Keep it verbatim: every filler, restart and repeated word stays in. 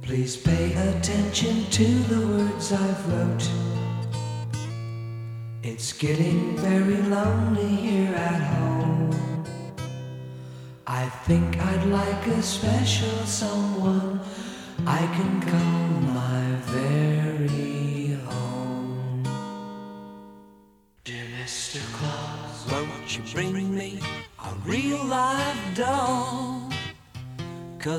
Please pay attention to the words I've wrote. It's getting very lonely here at home. I think I'd like a special someone I can call my very own. Dear Mister Claus, won't you bring me a real live doll?